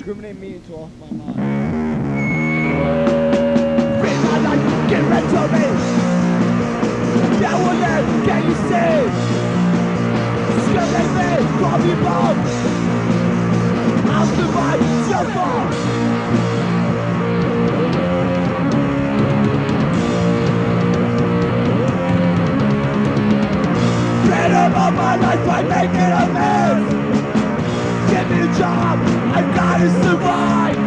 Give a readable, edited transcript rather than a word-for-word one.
discriminate me into off my mind. Free my life, get rid of me. Yeah, well then, can you see? Discriminate me, call me bomb. I'll survive so far. Freedom of my life by making a mess. Give me a job, I gotta survive.